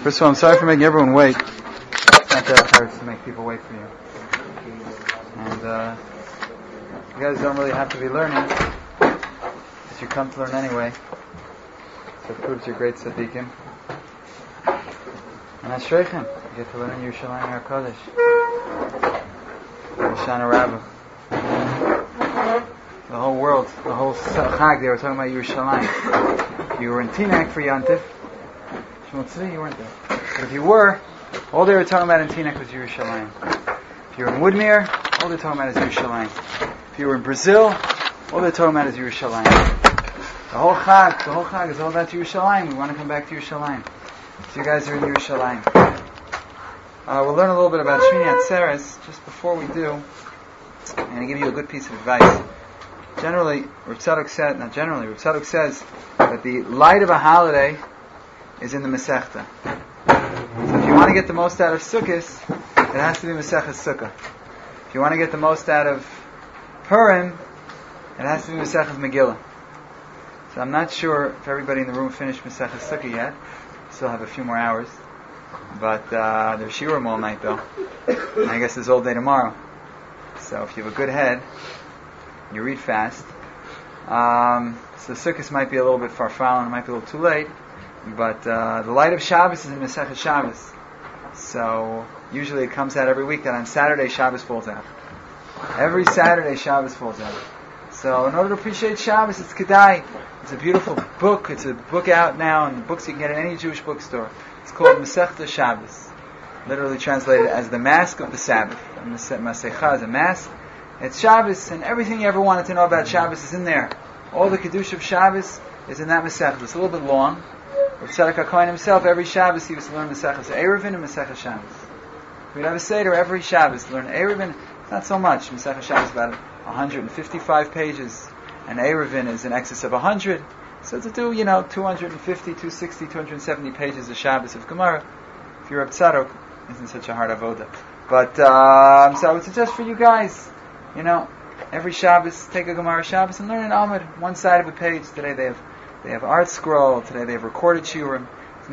First of all, I'm sorry for making everyone wait. It's not that hard to make people wait for you. And you guys don't really have to be learning, because you come to learn anyway. So it proves you're great tzaddikim. And Ashreichem, you get to learn in Yerushalayim HaKadosh. Hoshana Rabbah. The whole world, the whole Chag, they were talking about Yerushalayim. You were in Teaneck for Yantif. Shmuel Tzvi, you weren't there. But if you were, all they were talking about in Teaneck was Yerushalayim. If you were in Woodmere, all they're talking about is Yerushalayim. If you were in Brazil, all they're talking about is Yerushalayim. The whole Chag is all about Yerushalayim. We want to come back to Yerushalayim. So you guys are in Yerushalayim. We'll learn a little bit about Shmini Atzeres. Just before we do, I'm going to give you a good piece of advice. Generally, Rav Tzadok says that the light of a holiday is in the Masechta. So if you want to get the most out of Sukkot, it has to be Masechta Sukkah. If you want to get the most out of Purim, it has to be Masechta Megillah. So I'm not sure if everybody in the room finished Masechta Sukkah yet. Still have a few more hours. But there's Shiurim all night though. And I guess there's all day tomorrow. So if you have a good head, you read fast. So Sukkot might be a little bit farfallen, it might be a little too late. But the light of Shabbos is in Masechet Shabbos. So usually it comes out every week that on Saturday Shabbos falls out. Every Saturday Shabbos falls out. So in order to appreciate Shabbos, it's Kedai. It's a beautiful book. It's a book out now, and books you can get in any Jewish bookstore. It's called Masechta Shabbos. Literally translated as the Mask of the Sabbath. Masecha is a mask. It's Shabbos, and everything you ever wanted to know about Shabbos is in there. All the Kedusha of Shabbos is in that Masechta. It's a little bit long. Rav Tzadok HaKohen himself, every Shabbos he used to learn Masechta Eruvin and Masechta Shabbos. We'd have a Seder every Shabbos to learn Eruvin. Not so much. Masechta Shabbos about 155 pages, and Eruvin is in excess of 100. So to do, 250, 260, 270 pages of Shabbos of Gemara, if you're Rav Tzadok, isn't such a hard avoda. But so I would suggest for you guys, every Shabbos take a Gemara Shabbos and learn an Amud, one side of a page. Today they have art scroll. Today they have recorded shiurim. It's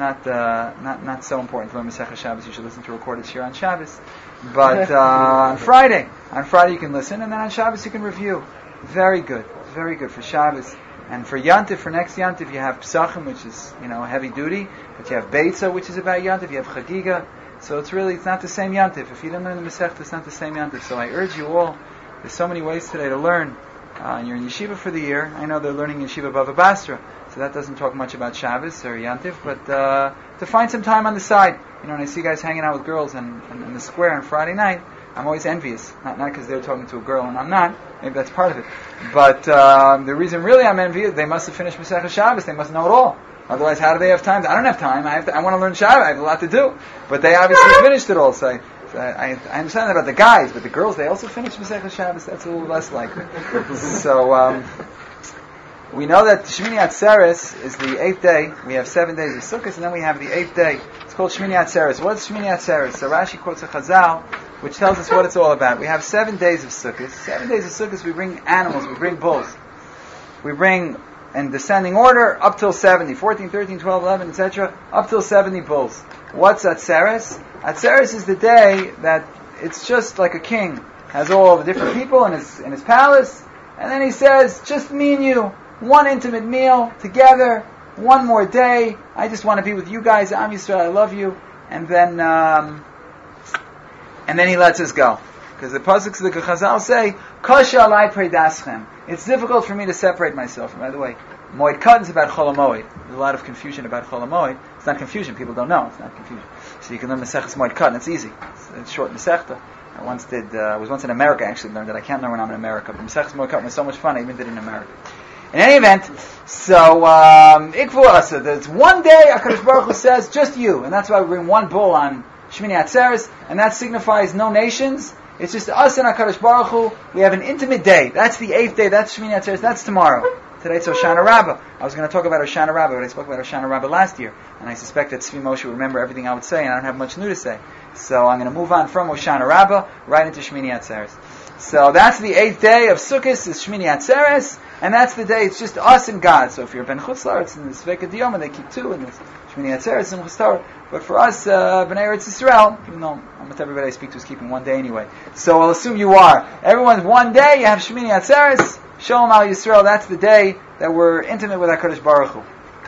not so important to learn Masechah Shabbos. You should listen to recorded shiur on Shabbos. But on Friday you can listen, and then on Shabbos you can review. Very good for Shabbos. And for Yantif, for next Yantif, you have Psachim, which is heavy duty, but you have Beitza, which is about Yantif. You have Chagiga. So it's not the same Yantif. If you didn't learn the Masechta, it's not the same Yantif. So I urge you all. There's so many ways today to learn. And you're in yeshiva for the year. I know they're learning yeshiva Bava Basra, so that doesn't talk much about Shabbos or Yantif, but to find some time on the side. When I see guys hanging out with girls in the square on Friday night, I'm always envious. Not because they're talking to a girl and I'm not. Maybe that's part of it. But the reason really I'm envious, they must have finished Masechah Shabbos. They must know it all. Otherwise, how do they have time? I don't have time. I want to learn Shabbos. I have a lot to do. But they obviously finished it all. So I understand about the guys, but the girls, they also finish Masechah Shabbos. That's a little less likely. So we know that Shmini Atzeres is the 8th day. We have 7 days of Sukkot, and then we have the 8th day. It's called Shmini Atzeres. What's Shmini Atzeres? So Rashi quotes a Chazal, which tells us what it's all about. We have 7 days of Sukkot. 7 days of Sukkot, we bring animals, we bring bulls. We bring, in descending order, up till 70. 14, 13, 12, 11, etc. Up till 70 bulls. What's Atzeres? Atzeres is the day that it's just like a king has all the different people in his palace, and then he says, just me and you, one intimate meal together, one more day. I just want to be with you guys. Am Yisrael, I love you. And then he lets us go, because the pasuk of the Chazal say, "Kasha alai preidaschem." It's difficult for me to separate myself. And by the way, Moed Katan is about Chol HaMoed. There's a lot of confusion about Chol HaMoed. It's not confusion. People don't know. It's not confusion. So you can learn Maseches Moed Katan. It's easy. It's short Masechta. I was once in America. I actually learned that. I can't learn when I'm in America. But Maseches Moed Katan was so much fun. I even did it in America. In any event, so Ikvu Asa. There's one day HaKadosh Baruch Hu says, just you, and that's why we bring one bull on Shmini Atzeres, and that signifies no nations. It's just us and HaKadosh Baruch Hu. We have an intimate day. That's the 8th day. That's Shmini Atzeres. That's tomorrow. Today it's Hoshana Rabbah. I was going to talk about Hoshana Rabbah, but I spoke about Hoshana Rabbah last year, and I suspect that Tzvi Moshe would remember everything I would say, and I don't have much new to say. So I'm going to move on from Hoshana Rabbah right into Shmini Atzeres. So that's the 8th day of Sukkot, is Shmini Atzeres, And that's the day, it's just us and God. So if you're Ben Chutzlar, it's in the Sveka Diyom, and they keep 2, and it's Shmini Atzeres and Chustar. But for us, B'nai Eretz Yisrael, even though almost everybody I speak to is keeping 1 day anyway. So I'll assume you are. Everyone's 1 day, you have Shmini Atzeres, Shalom Al Yisrael, that's the day that we're intimate with HaKadosh Baruch Hu.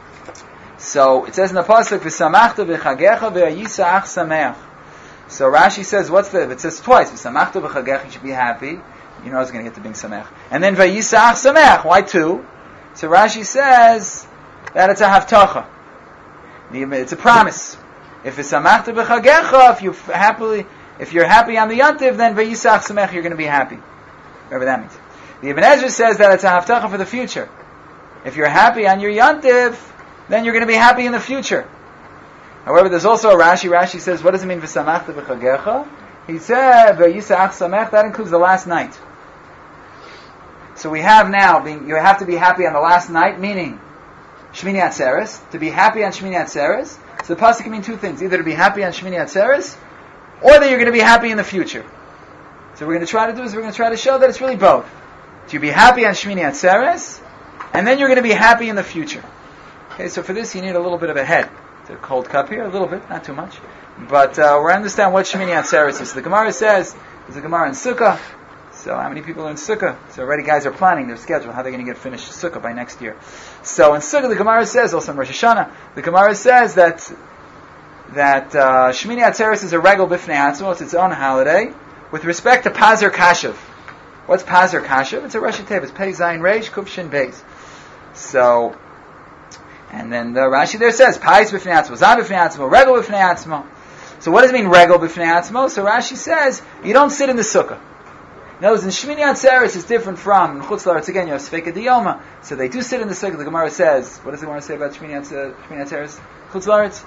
So it says in the pasuk, "V'samachta v'chagecha v'yisach sameach." So Rashi says, it says twice, "V'samachta v'chagecha," you should be happy. You know I was going to get to being sameach. And then "v'yisach sameach." Why 2? So Rashi says that it's a haftacha. It's a promise. If v'samachta v'chagecha, if you're happy on the yontiv, then v'yisach sameach, you're going to be happy. Whatever that means. The Ibn Ezra says that it's a haftacha for the future. If you're happy on your yontiv, then you're going to be happy in the future. However, there's also a Rashi. Rashi says, what does it mean v'samachta v'chagecha? He said, v'yisach samech, that includes the last night. So we have now, you have to be happy on the last night, meaning Shmini Atzeres. To be happy on Shmini Atzeres, so the pasuk can mean 2 things. Either to be happy on Shmini Atzeres, or that you're going to be happy in the future. So what we're going to try to do is we're going to try to show that it's really both. To be happy on Shmini Atzeres, and then you're going to be happy in the future. Okay, so for this you need a little bit of a head. It's a cold cup here, a little bit, not too much. But we're understand what Shmini Atzeres is. So the Gemara says, there's a Gemara in Sukkah. So how many people are in Sukkah? So already guys are planning their schedule, how they're going to get finished Sukkah by next year. So in Sukkah the Gemara says, also in Rosh Hashanah, the Gemara says that Shmini Atzeres is a regal b'fnei atzmo, it's its own holiday, with respect to Pazar Kashav. What's Pazar Kashav? It's a Rosh Hashanah, it's Pei Zayin Reish, Kuf Shin Beis. So, and then the Rashi there says, Pais b'fnei atzmo, Zan b'fnei atzmo, regal b'fnei atzmo. So what does it mean, regal b'fnei atzmo? So Rashi says, you don't sit in the Sukkah. In other words, in Shmini Atzeres is different from in Chutz La'aretz. Again, you have Sveka Diyoma, so they do sit in the Sukkah. The Gemara says, what does the Gemara say about Shmini Atzeres? Chutz La'aretz?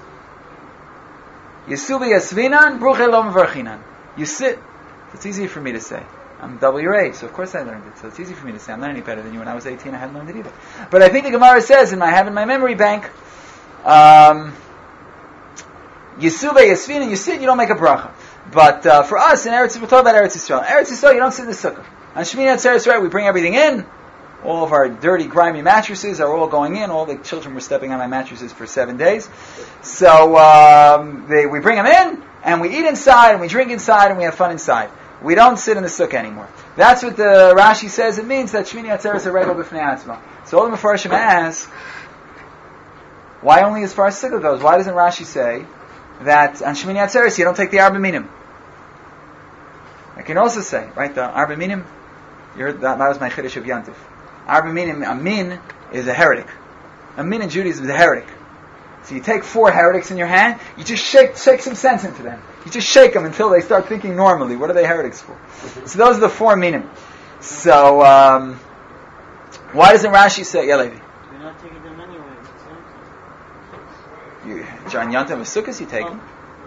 Yisubi Yasvinan, Bruche Lo Mevarchinan. You sit. It's easy for me to say. I'm double your age, so of course I learned it. So it's easy for me to say. I'm not any better than you. When I was 18, I hadn't learned it either. But I think the Gemara says, I have in my memory bank, Yisubi Yasvinan, you sit, you don't make a bracha. But for us in Eretz, we're talking about Eretz Yisrael. Eretz Yisrael, you don't sit in the sukkah. On Shmini Atzeres, right, we bring everything in. All of our dirty, grimy mattresses are all going in. All the children were stepping on my mattresses for 7 days. So we bring them in, and we eat inside, and we drink inside, and we have fun inside. We don't sit in the sukkah anymore. That's what the Rashi says. It means that Shmini Atzeres is a regal b'fnei atzma. So all the Mefarshim ask, why only as far as sukkah goes? Why doesn't Rashi say that on Shmini Atzeres you don't take the Arba Minim? I can also say, right, the Arba Minim, that was my Chiddush of Yantif. Arba Minim, a min is a heretic. A min in Judaism is a heretic. So you take 4 heretics in your hand, you just shake some sense into them. You just shake them until they start thinking normally. What are they heretics for? So those are the 4 minim. So, why doesn't Rashi say, yeah, lady? You're not taking them anyway. John Yantam of Sukkot, you take them.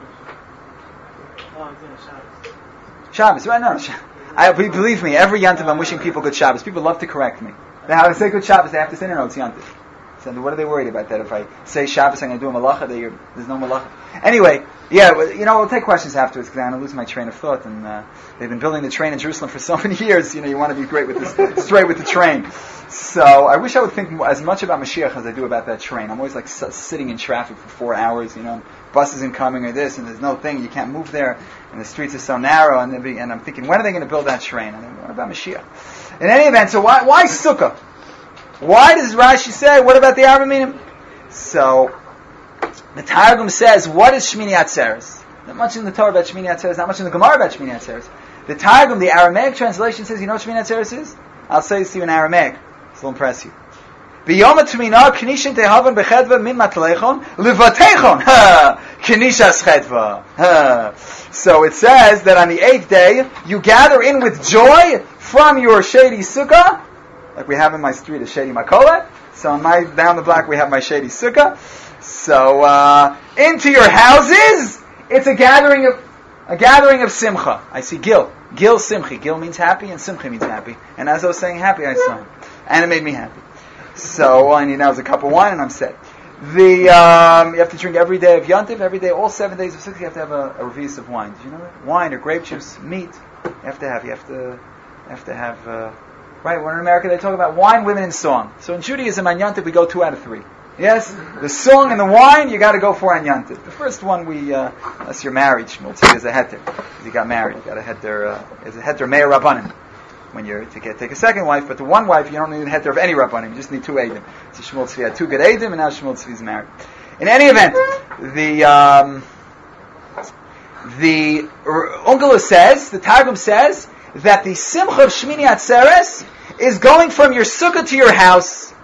Oh, it's in Shabbos. Shabbos, right? No, believe me, every Yantam I'm wishing people good Shabbos. People love to correct me. They have to say good Shabbos, they have to say, no, it's Yantam. So what are they worried about that? If I say Shabbos, I'm going to do a malacha, there's no malacha. Anyway, yeah, we'll take questions afterwards because I'm going to lose my train of thought. And they've been building the train in Jerusalem for so many years. You want to be great with this, straight with the train. So I wish I would think as much about Mashiach as I do about that train. I'm always like sitting in traffic for 4 hours. Bus isn't coming or this, and there's no thing. You can't move there, and the streets are so narrow. And I'm thinking, when are they going to build that train? And what about Mashiach? In any event, so why Sukkah? Why does Rashi say, what about the Arba Minim? So, the Targum says, what is Shmini Atzeres? Not much in the Torah about Shmini Atzeres, not much in the Gemara about Shmini Atzeres. The Targum, the Aramaic translation says, you know what Shmini Atzeres is? I'll say this to you in Aramaic. This will impress you. B'yom ha'tminah knishin tehavan b'chedva min matlechon levatechon knishas chedva. So it says that on the 8th day, you gather in with joy from your shady sukkah, like we have in my street, a shady makolet. So down the block we have my shady sukkah. So into your houses, it's a gathering of simcha. I see gil simchi. Gil means happy, and simcha means happy. And as I was saying happy, I saw him, and it made me happy. So all I need now is a cup of wine, and I'm set. You have to drink every day of Yantiv, every day, all 7 days of Sukkot. You have to have a revis of wine. Did you know that? Wine or grape juice, meat. You have to have Right? When in America they talk about wine, women, and song. So in Judaism, on Yom Tov, we go 2 out of 3. Yes? The song and the wine, you got to go for on Yom Tov. The first one, unless you're married, Shmuel Tzvi is a heter. Because you got married, you got a heter, is a heter meir rabbanim. When you're to take a second wife, but the one wife, you don't need a heter of any rabbanim. You just need 2 eidim. So Shmuel Tzvi had 2 good eidim, and now Shmuel Tzvi is married. In any event, the Onkelos says, the Targum says, that the Simcha of Shmini Atzeres is going from your sukkah to your house.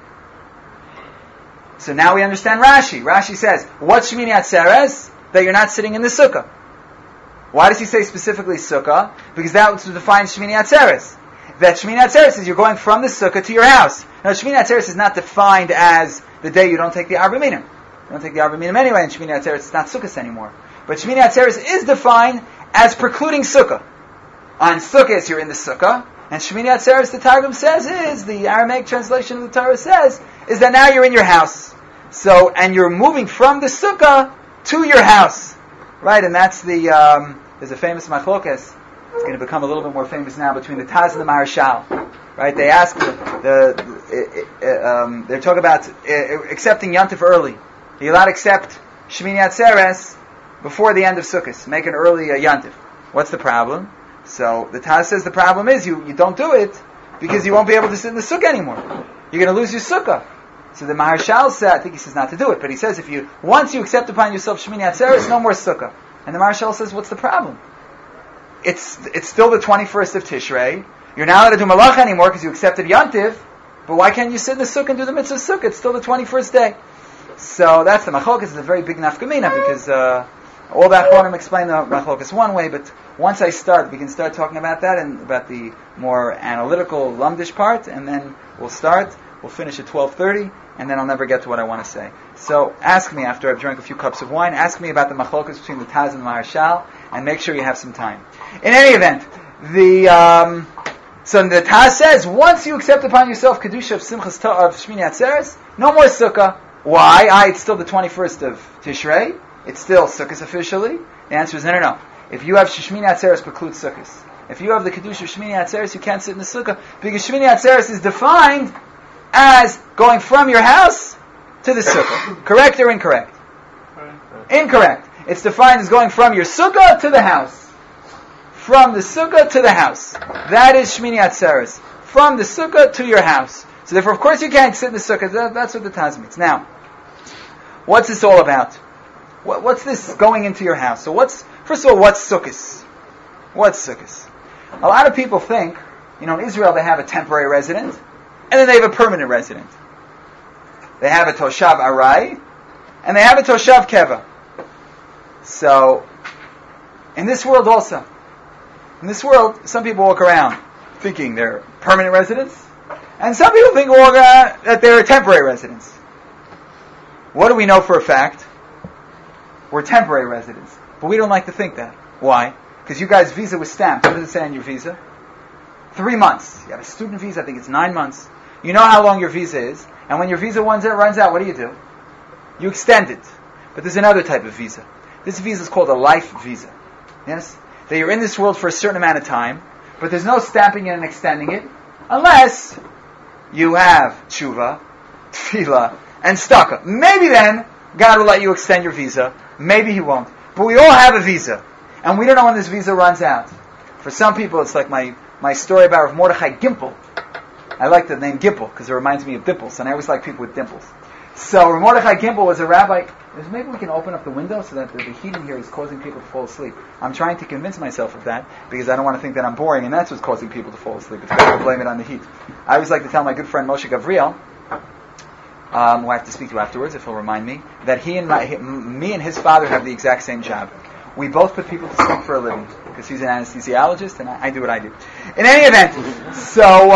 So now we understand Rashi. Rashi says, what's Shmini Atzeres? That you're not sitting in the sukkah. Why does he say specifically sukkah? Because that was to define Shmini Atzeres. That Shmini Atzeres is you're going from the sukkah to your house. Now Shmini Atzeres is not defined as the day you don't take the Arba Minim. You don't take the Arba Minim anyway, and Shmini Atzeres is not sukkahs anymore. But Shmini Atzeres is defined as precluding sukkah. On sukkahs you're in the sukkah, and Shmini Atzeres, the Targum says, is, the Aramaic translation of the Torah says, is that now you're in your house. So, and you're moving from the sukkah to your house. Right, and that's the, there's a famous machlokas. It's going to become a little bit more famous now between the Taz and the Maharshal. Right, they ask, they're talking about accepting Yom Tov early. You're allowed to accept Shmini Atzeres before the end of Sukkot. Make an early Yom Tov. What's the problem? So the Taz says the problem is you don't do it because you won't be able to sit in the sukkah anymore. You're going to lose your sukkah. So the Maharshal said, I think he says not to do it, but he says once you accept upon yourself Shmini Atzeres, no more sukkah. And the Maharshal says, what's the problem? It's still the 21st of Tishrei. You're not allowed to do malacha anymore because you accepted Yom Tov, but why can't you sit in the sukkah and do the mitzvah of sukkah? It's still the 21st day. So that's the machlokas. It's a very big nafkamina because all the Achronim explain the machlokas one way, but once we can start talking about that and about the more analytical lumdish part, and then we'll finish at 12:30, and then I'll never get to what I want to say. So ask me after I've drank a few cups of wine, ask me about the machlokas between the Taz and the Maharshal, and make sure you have some time. In any event, so the Taz says, once you accept upon yourself Kedusha of Simchas of Shmini Atzeres, no more sukkah. Why? It's still the 21st of Tishrei. It's still sukkahs officially. The answer is no. If you have Shmini Atzeres, precludes sukkahs. If you have the Kedusha of Shmini Atzeres, you can't sit in the sukkah, because Shmini Atzeres is defined as going from your house to the sukkah. Correct or incorrect? Incorrect. It's defined as going from your sukkah to the house. From the sukkah to the house. That is Shmini Atzeres. From the sukkah to your house. So therefore, of course, you can't sit in the sukkah. That's what the Taz means. Now, what's this all about? What's this going into your house? So first of all, what's sukkahs? What's sukkahs? A lot of people think, in Israel they have a temporary resident, and then they have a permanent resident. They have a Toshav Arai, and they have a Toshav Keva. So, in this world also, some people walk around thinking they're permanent residents, and some people think that they're temporary residents. What do we know for a fact? We're temporary residents. But we don't like to think that. Why? Because you guys' visa was stamped. What does it say on your visa? 3 months. You have a student visa, I think it's 9 months. You know how long your visa is. And when your visa runs out, what do? You extend it. But there's another type of visa. This visa is called a life visa. Yes? That you're in this world for a certain amount of time, but there's no stamping it and extending it, unless you have tshuva, tefillah, and tzedakah. Maybe then God will let you extend your visa. Maybe He won't. But we all have a visa. And we don't know when this visa runs out. For some people, it's like my story about Rav Mordechai Gimpel. I like the name Gimpel because it reminds me of dimples, and I always like people with dimples. So Rav Mordechai Gimpel was a rabbi. Maybe we can open up the window so that the heat in here is causing people to fall asleep. I'm trying to convince myself of that because I don't want to think that I'm boring, and that's what's causing people to fall asleep. It's better to blame it on the heat. I always like to tell my good friend Moshe Gavriel, who I have to speak to afterwards, if he'll remind me, that me and his father have the exact same job. We both put people to sleep for a living, because he's an anesthesiologist, and I do what I do. In any event, so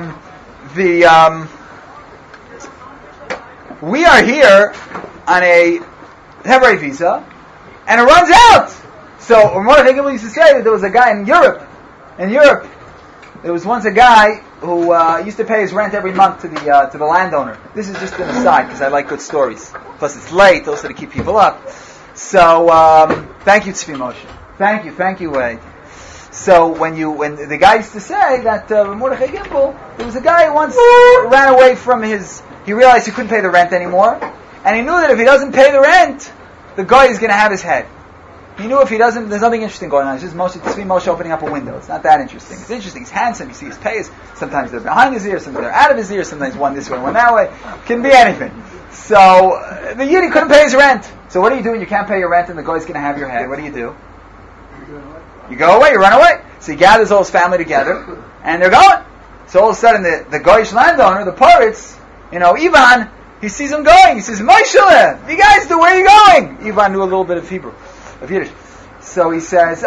we are here on a temporary visa, and it runs out. So Mordechai Gimpel used to say that there was a guy in Europe, there was once a guy who used to pay his rent every month to the landowner. This is just an aside because I like good stories. Plus, it's late, also to keep people up. So, thank you, Tzvi Moshe. Thank you, Wade. So when the guy used to say that Mordechai Gimbel, there was a guy who once ran away from he realized he couldn't pay the rent anymore, and he knew that if he doesn't pay the rent, the guy is going to have his head. He knew if he doesn't, there's nothing interesting going on. It's just Moshe opening up a window. It's not that interesting. It's interesting. He's handsome. You see his pays. Sometimes they're behind his ear. Sometimes they're out of his ear. Sometimes one this way, one that way. Can be anything. So the Yiddi couldn't pay his rent. So what do you do when you can't pay your rent and the guy's going to have your head? What do? You go away. You run away. So he gathers all his family together, and they're going. So all of a sudden, the Goyish landowner, the Poritz, Ivan, he sees him going. He says, Moshe, you guys, where are you going? Ivan knew a little bit of Hebrew. Of Yiddish. So he says, it's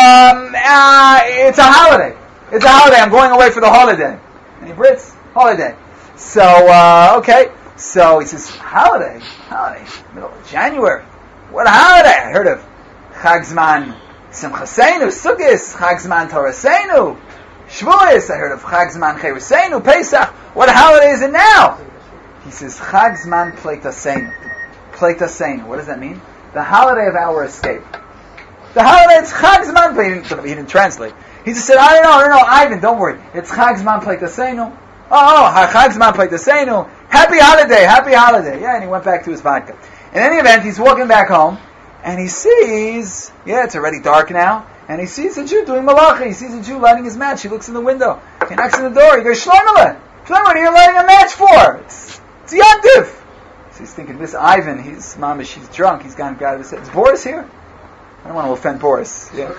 a holiday. It's a holiday. I'm going away for the holiday. Any Brits? Holiday. So, okay. So he says, holiday? Middle of January. What a holiday? I heard of Chag Zman Simchaseinu, Sukkos, Chag Zman Toraseinu, Shavuos. I heard of Chag Zman Cheruseinu, Pesach. What a holiday is it now? He says, Chag Zman Pleitaseinu. Pleitaseinu. What does that mean? The holiday of our escape. The holiday, it's Chag Zman. He didn't translate. He just said, I don't know, Ivan, don't worry. It's Chag Zman Pleitaseinu. Chag Zman Pleitaseinu. Happy holiday. Yeah, and he went back to his vodka. In any event, he's walking back home, and he sees, it's already dark now, and he sees a Jew doing malacha. He sees a Jew lighting his match. He looks in the window. He knocks on the door. He goes, Shlomo, what are you lighting a match for? It's Yantiv. So he's thinking, this Ivan, he's drunk. He's gone out of his head. Is Boris here? I don't want to offend Boris. Yeah.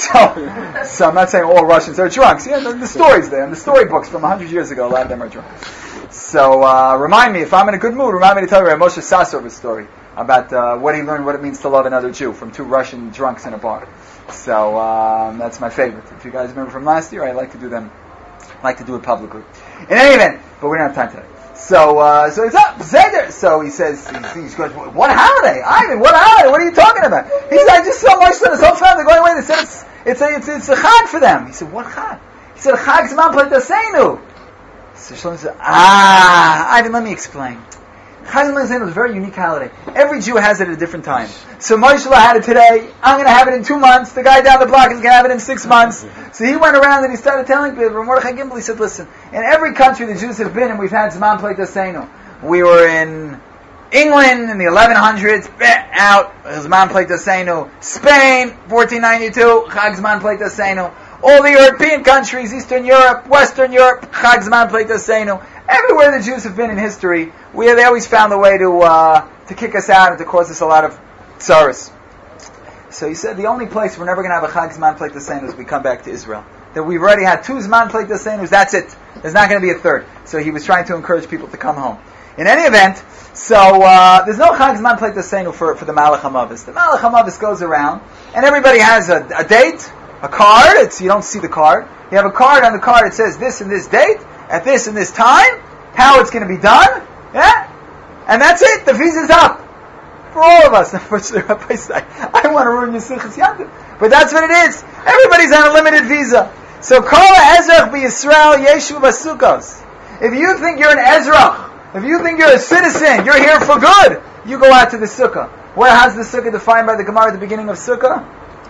So I'm not saying all Russians are drunks. Yeah, the stories there, and the storybooks from 100 years ago, a lot of them are drunk. So remind me, if I'm in a good mood, remind me to tell you Moshe Sassover's story about what he learned, what it means to love another Jew from two Russian drunks in a bar. So that's my favorite. If you guys remember from last year, I like to do them. I like to do it publicly. In any event, but we don't have time today. So it's up, Zeder. So he says, he goes, what holiday? Ivan, what holiday? What are you talking about? He said, I just saw Moshe and his whole family going away. They said it's a chag for them. He said, what chag? He said, Chag Zman Pleitaseinu. So Shlomo said, Ivan, let me explain. Chag Zman Pleitaseinu is a very unique holiday. Every Jew has it at a different time. So Moshe had it today. I'm going to have it in 2 months. The guy down the block is going to have it in 6 months. So he went around and he started telling people. Mordechai Gimbel, he said, listen, in every country the Jews have been, and we've had Zman Pleitaseinu. We were in England in the 1100s, out, Zman Pleitaseinu. Spain, 1492, Chag Zman Pleitaseinu. All the European countries, Eastern Europe, Western Europe, Chag Zman Pleitaseinu. Everywhere the Jews have been in history, they always found a way to kick us out and to cause us a lot of tsaros. So he said the only place we're never going to have a Chag Zman Pleitaseinu is we come back to Israel. That we've already had 2 Zman Pleitasenus, that's it. There's not going to be a third. So he was trying to encourage people to come home. In any event, so there's no Chag Zman Pleitaseinu for the Malach HaMavis. The Malach HaMavis goes around, and everybody has a date, a card. You don't see the card. You have a card. On the card it says this and this date, at this and this time, how it's going to be done, yeah? And that's it. The visa's up. For all of us. Unfortunately, Rabbi said, I don't want to ruin your Simchas Yantiv. But that's what it is. Everybody's on a limited visa. So, Kol Ezrach b'Yisrael Yeshu b'Sukkos. If you think you're an Ezrach, if you think you're a citizen, you're here for good, you go out to the Sukkah. Where has the Sukkah defined by the Gemara at the beginning of Sukkah?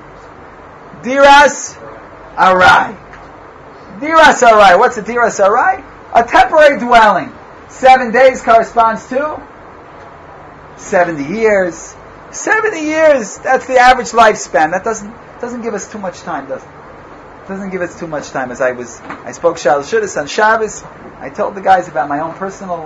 Diras Arai. Diras Arai. What's a Diras Arai? A temporary dwelling. 7 days corresponds to 70 years. 70 years, that's the average lifespan. That doesn't give us too much time, does it? Doesn't give us too much time. I spoke Shal Shudas on Shabbos. I told the guys about my own personal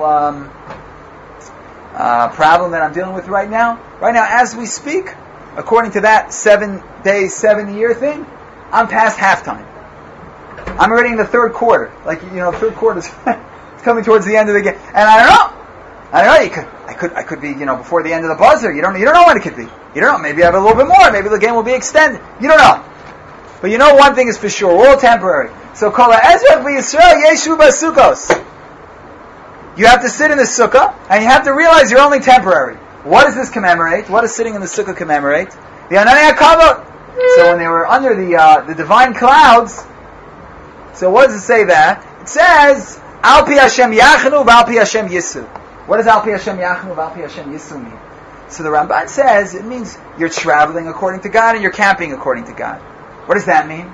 problem that I'm dealing with right now. Right now, as we speak, according to that 7 days, 7 year thing, I'm past halftime. I'm already in the third quarter. Third quarter is coming towards the end of the game. And I don't know. I could be, before the end of the buzzer. You don't know when it could be. You don't know. Maybe I have a little bit more. Maybe the game will be extended. You don't know. But one thing is for sure. We're all temporary. So, Kol Ezrach b'Yisrael Yeshu b'Sukkos. You have to sit in the sukkah, and you have to realize you're only temporary. What does this commemorate? What does sitting in the sukkah commemorate? The Ananei HaKavod. So when they were under the divine clouds, so what does it say there? It says, Al pi Hashem yachnu v'al pi Hashem yisu. What does Al pi Hashem yachnu v'al pi Hashem yisu mean? So the Ramban says, it means you're traveling according to God and you're camping according to God. What does that mean?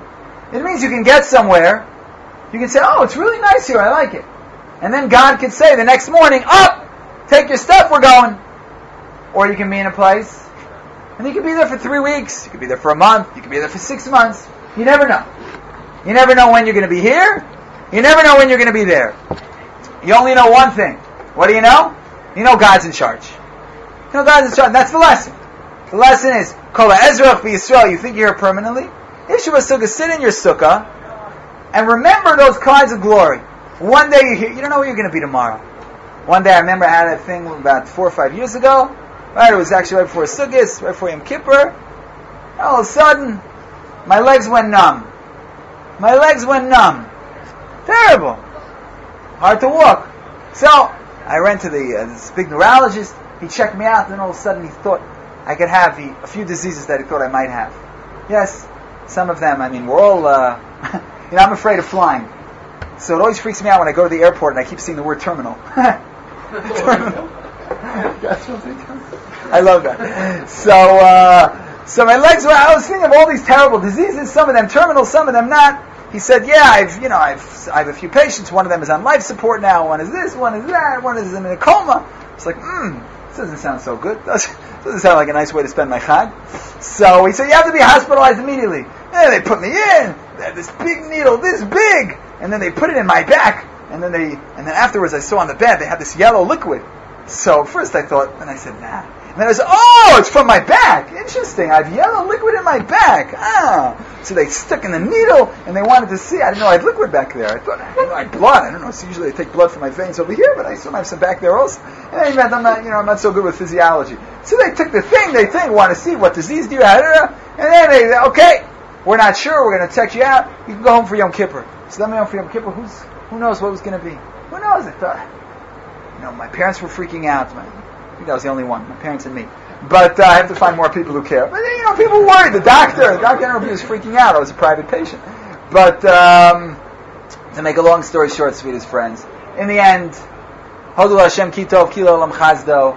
It means you can get somewhere. You can say, oh, it's really nice here, I like it. And then God can say the next morning, up, take your stuff, we're going. Or you can be in a place, and you can be there for 3 weeks, you can be there for a month, you can be there for 6 months. You never know. You never know when you're going to be here. You never know when you're going to be there. You only know one thing. What do you know? You know God's in charge. You know God's in charge. That's the lesson. The lesson is, Kol ha'ezrach b'Yisrael, you think you're here permanently? Yeshiva Sukkah, sit in your sukkah, and remember those clouds of glory. One day you're here, you don't know where you're going to be tomorrow. One day I remember I had that thing about 4 or 5 years ago. Right, it was actually right before Sukkot, right before Yom Kippur. All of a sudden, my legs went numb. My legs went numb. Terrible. Hard to walk. So, I went to this big neurologist. He checked me out, and then all of a sudden he thought I could have a few diseases that he thought I might have. Yes, some of them, we're all, I'm afraid of flying. So it always freaks me out when I go to the airport and I keep seeing the word terminal. Terminal. I love that. So my legs were, I was thinking of all these terrible diseases, some of them terminal, some of them not. He said, yeah, I have a few patients, one of them is on life support now, one is this, one is that, one is in a coma. It's like, this doesn't sound so good. Doesn't sound like a nice way to spend my Chag. So he said, you have to be hospitalized immediately. And they put me in, they had this big needle, this big, and then they put it in my back, and then afterwards I saw on the bed, they had this yellow liquid. So first I thought, and I said, nah. And then I said, oh, it's from my back. Interesting, I have yellow liquid in my back. So they stuck in the needle, and they wanted to see. I didn't know I had liquid back there. I thought, I had blood. I don't know, so usually they take blood from my veins over here, but I assume I have some back there also. And then he meant I'm not so good with physiology. So they took the thing, they want to see what disease do you have, and then they, okay, we're not sure, we're going to check you out. You can go home for Yom Kippur. So then home for Yom Kippur, who knows what was going to be? Who knows? I thought, my parents were freaking out. I think I was the only one, my parents and me. But I have to find more people who care. But people worried. The doctor was freaking out. I was a private patient. But to make a long story short, sweetest friends, in the end, Hodul Hashem Kitov Kilo Olam Chazdo,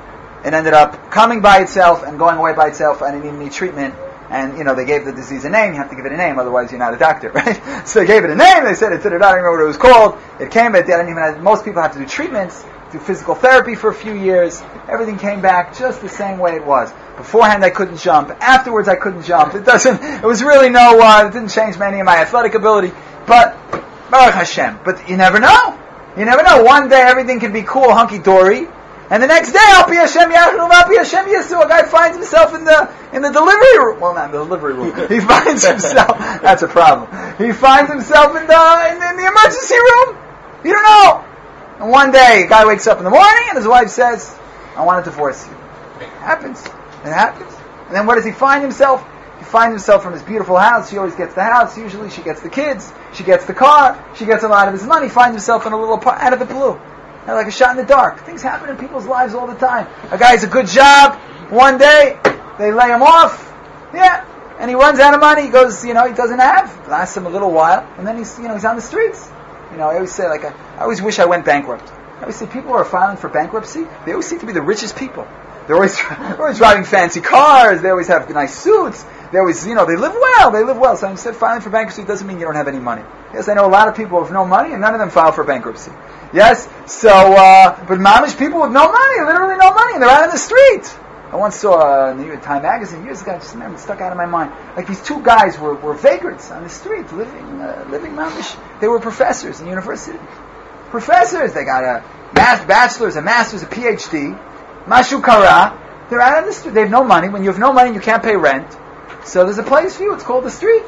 it ended up coming by itself and going away by itself. I didn't even need treatment. And, they gave the disease a name. You have to give it a name, otherwise you're not a doctor, right? So they gave it a name. They said I don't remember what it was called. It came, but they didn't even have, most people have to do treatments, do physical therapy for a few years. Everything came back just the same way it was. Beforehand I couldn't jump. Afterwards I couldn't jump. It was really it didn't change any of my athletic ability. But, Baruch Hashem. But you never know. You never know. One day everything can be cool, hunky-dory. And the next day, Alpi Hashem Yachnu, Alpi Hashem Yesu, a guy finds himself in the delivery room. Well, not in the delivery room. He finds himself. That's a problem. He finds himself in the emergency room. You don't know. And one day, a guy wakes up in the morning, and his wife says, "I want to divorce you." It happens. It happens. And then, what does he find himself? He finds himself from his beautiful house. She always gets the house. Usually, she gets the kids. She gets the car. She gets a lot of his money. Finds himself in a little out of the blue. Like a shot in the dark. Things happen in people's lives all the time. A guy has a good job. One day, they lay him off. Yeah. And he runs out of money. He goes, he doesn't have. It lasts him a little while. And then he's on the streets. I always say, I always wish I went bankrupt. I always say people who are filing for bankruptcy, they always seem to be the richest people. They're always driving fancy cars. They always have nice suits. They always, they live well. So instead of filing for bankruptcy doesn't mean you don't have any money. Yes, I know a lot of people with no money, and none of them file for bankruptcy. Yes, so, but mamish people with no money, literally no money, and they're out on the street. I once saw in the Time magazine years ago, I just remember, it stuck out of my mind. Like these two guys were vagrants on the street, living mamish. They were professors in university. Professors, they got a bachelor's, a master's, a PhD, mashu kara. They're out on the street, they have no money. When you have no money, you can't pay rent. So there's a place for you, it's called the street.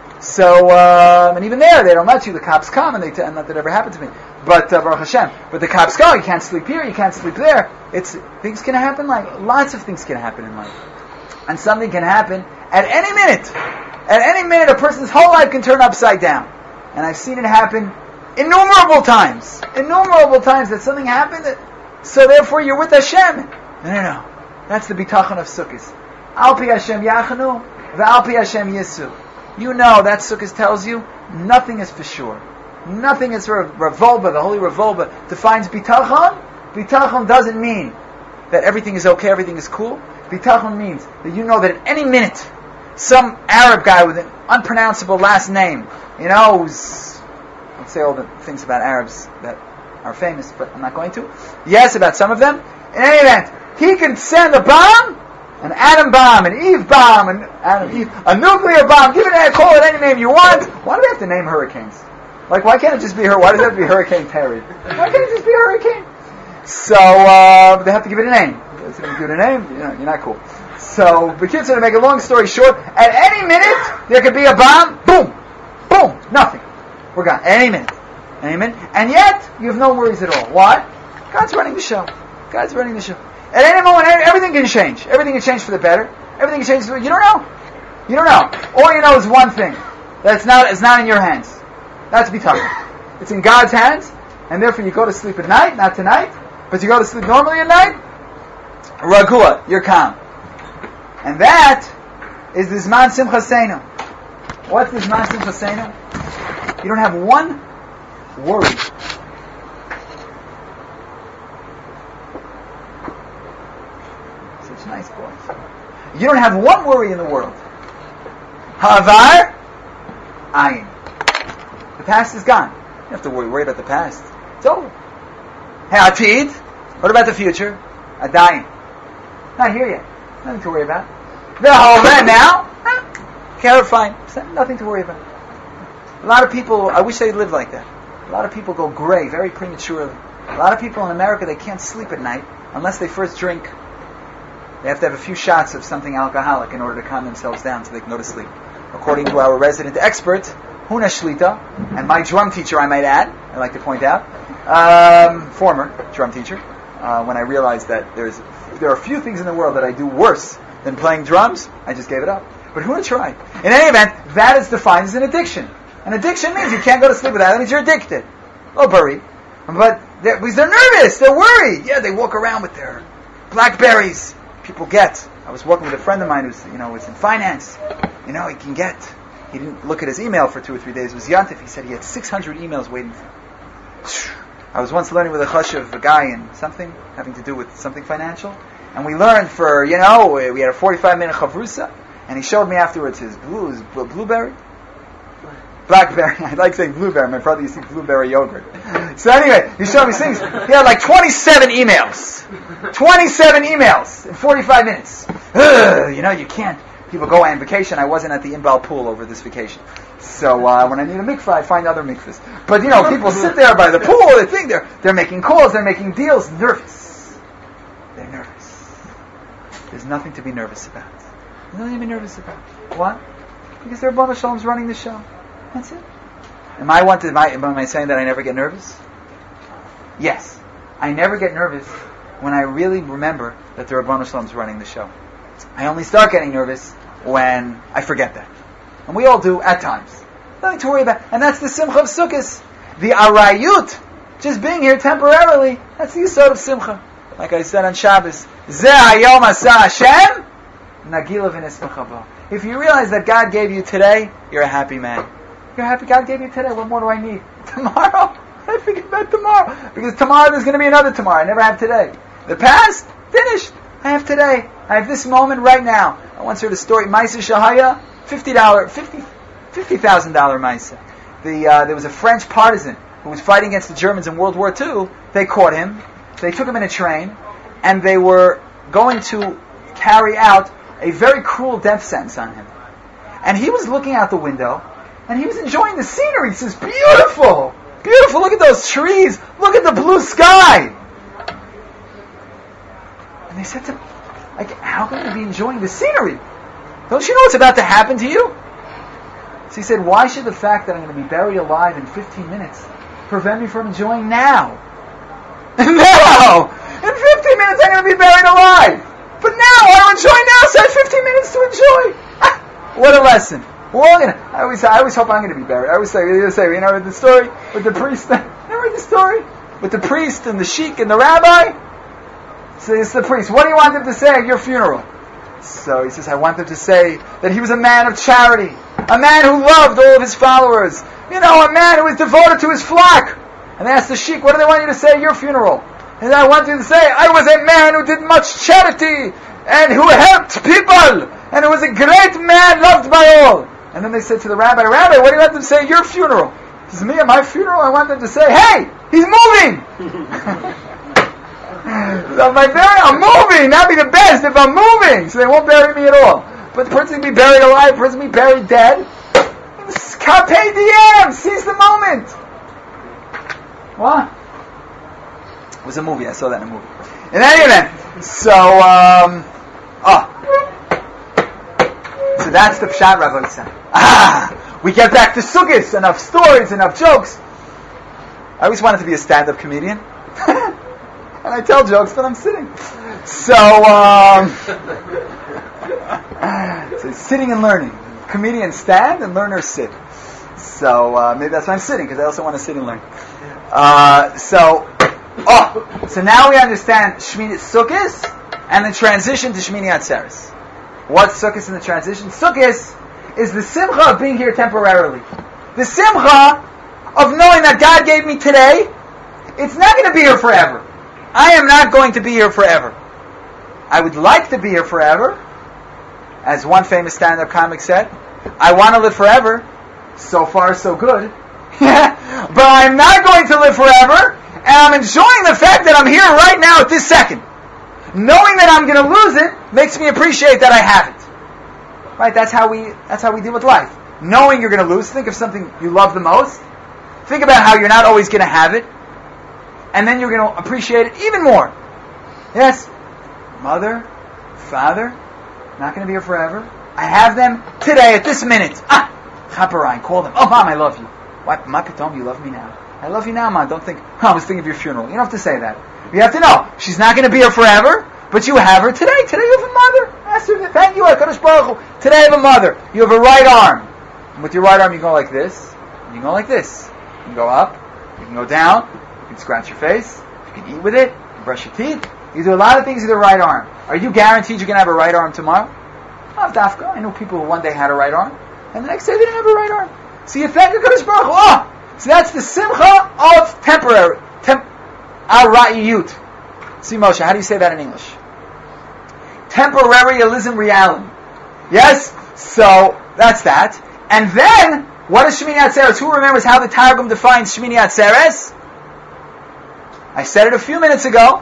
So, and even there, they don't let you. The cops come, and not that ever happened to me. But, Baruch Hashem. But the cops go, you can't sleep here, you can't sleep there. Things can happen, lots of things can happen in life. And something can happen at any minute. At any minute, a person's whole life can turn upside down. And I've seen it happen innumerable times that something happened, so therefore you're with Hashem. No. That's the bitachon of Sukkot. Alpi Hashem Yachnu, v'alpi Hashem Yesu. That Sukkot tells you, nothing is for sure. Nothing is for Revolba, the holy Revolba, defines bitachon. Bitachon doesn't mean that everything is okay, everything is cool. Bitachon means that you know that at any minute, some Arab guy with an unpronounceable last name, who's, I'll say all the things about Arabs that are famous, but I'm not going to. Yes, about some of them. In any event, he can send a bomb, an atom bomb, an Eve bomb, a nuclear bomb, call it any name you want. Why do we have to name hurricanes? Like, why can't it just be why does it have to be Hurricane Terry? Why can't it just be a hurricane? So, they have to give it a name. If they don't give it a name, you're not cool. So, the kids are to make a long story short, at any minute, there could be a bomb, boom, boom, nothing. We're gone. Any minute. And yet, you have no worries at all. Why? God's running the show. At any moment, everything can change. Everything can change for the better. Everything can change for the... You don't know. All you know is one thing. It's not in your hands. That's bitachon. It's in God's hands, and therefore you go to sleep at night, not tonight, but you go to sleep normally at night, ragua, you're calm. And that is the Zman Simchaseinu. What's the Zman Simchaseinu? You don't have one worry. Such nice boys. You don't have one worry in the world. Ha'avar, ayin. The past is gone. You don't have to worry about the past. It's over. Ha'atid, what about the future? Adayin. Not here yet. Nothing to worry about. The whole man now, fine. Nothing to worry about. A lot of people, I wish they lived like that. A lot of people go gray very prematurely. A lot of people in America, they can't sleep at night unless they first drink. They have to have a few shots of something alcoholic in order to calm themselves down so they can go to sleep. According to our resident expert, Huna Shlita, and my drum teacher, I might add, I like to point out, former drum teacher, when I realized that there are a few things in the world that I do worse than playing drums, I just gave it up. But Huna tried. In any event, that is defined as an addiction. An addiction means you can't go to sleep without it. That means you're addicted. Oh, Barry. But because they're nervous, they're worried. Yeah, they walk around with their BlackBerries. People get. I was working with a friend of mine who's, was in finance. He can get. He didn't look at his email for 2 or 3 days. It was Yantif. He said he had 600 emails waiting for him. I was once learning with a chashuv, a guy in something having to do with something financial, and we learned we had a 45-minute chavrusa, and he showed me afterwards his blueberry. Blackberry. I like saying blueberry. My brother used to eat blueberry yogurt. So anyway, he showed me things. He had like 27 emails. 27 emails in 45 minutes. You can't. People go on vacation. I wasn't at the Inbal pool over this vacation. So when I need a mikvah, I find other mikvahs. But people sit there by the pool. They think they're making calls. They're making deals. Nervous. They're nervous. There's nothing to be nervous about. There's nothing to be nervous about. What? Because the Rebbeinu Shalom's running the show. That's it. Am I saying that I never get nervous? Yes. I never get nervous when I really remember that the Rebbeinu Shalom's running the show. I only start getting nervous when I forget that. And we all do at times. Nothing to worry about. And that's the Simcha of Sukkot. The Arayut, just being here temporarily, that's the Yisod of Simcha. Like I said on Shabbos, Zeh Hayom Asa Hashem, Nagila v'nismacha bo. If you realize that God gave you today, you're a happy man. You're happy God gave you today. What more do I need? Tomorrow? I forget about tomorrow. Because tomorrow there's going to be another tomorrow. I never have today. The past? Finished. I have today. I have this moment right now. I once heard a story. Maisa Shahaya, $50,000 Maisa. There was a French partisan who was fighting against the Germans in World War II. They caught him. They took him in a train. And they were going to carry out a very cruel death sentence on him. And he was looking out the window. And he was enjoying the scenery. He says, beautiful! Beautiful! Look at those trees! Look at the blue sky! And they said to him, how can you be enjoying the scenery? Don't you know what's about to happen to you? So he said, why should the fact that I'm going to be buried alive in 15 minutes prevent me from enjoying now? No! In 15 minutes I'm going to be buried alive! But now I want to enjoy now, so I have 15 minutes to enjoy! What a lesson. We're all gonna. I always hope I'm gonna be buried. I always say, the story with the priest. Remember the story with the priest and the sheik and the rabbi? So it's the priest. What do you want them to say at your funeral? So he says, I want them to say that he was a man of charity, a man who loved all of his followers, a man who was devoted to his flock. And they asked the sheik, what do they want you to say at your funeral? And I want you to say, I was a man who did much charity and who helped people And it was a great man loved by all. And then they said to the rabbi, Rabbi, what do you want them to say at your funeral? He says, me at my funeral, I want them to say, hey, he's moving! So I'm moving! That'd be the best if I'm moving! So they won't bury me at all. But the person can be buried alive, the person can be buried dead. Carpe diem! Seize the moment! What? It was a movie, I saw that in a movie. In any event, so that's the Pshat Rav Yisrael. We get back to Sukkos, enough stories, enough jokes. I always wanted to be a stand-up comedian. And I tell jokes, but I'm sitting. So sitting and learning. Comedians stand and learners sit. So maybe that's why I'm sitting, because I also want to sit and learn. So now we understand Shmini Sukkos and the transition to Shmini Atzeres. What's Sukkos in the transition? Sukkos is the simcha of being here temporarily. The simcha of knowing that God gave me today. It's not going to be here forever. I am not going to be here forever. I would like to be here forever. As one famous stand-up comic said, I want to live forever. So far, so good. But I'm not going to live forever, and I'm enjoying the fact that I'm here right now at this second. Knowing that I'm going to lose it makes me appreciate that I have it. Right? That's how we deal with life. Knowing you're going to lose, think of something you love the most. Think about how you're not always going to have it, and then you're going to appreciate it even more. Yes, mother, father, not going to be here forever. I have them today at this minute. Chaparine, call them. Oh, Mom, I love you. What? Ma Pitom, you love me now. I love you now, Mom. Don't think, I was thinking of your funeral. You don't have to say that. You have to know, she's not going to be here forever, but you have her today. Today you have a mother. Ask her, thank you, HaKadosh Baruch Hu. Today I have a mother. You have a right arm. And with your right arm, you go like this. You can go like this. You can go up. You can go down. You can scratch your face. You can eat with it. You can brush your teeth. You do a lot of things with your right arm. Are you guaranteed you're going to have a right arm tomorrow? Dafka. I know people who one day had a right arm, and the next day they didn't have a right arm. So you thank HaKadosh Baruch Hu. So that's the simcha of temporary. Ara'iyut. See, Moshe, how do you say that in English? Temporarialism reality. Yes? So, that's that. And then, what is Shmini Atzeres? Who remembers how the Targum defines Shmini Atzeres? I said it a few minutes ago.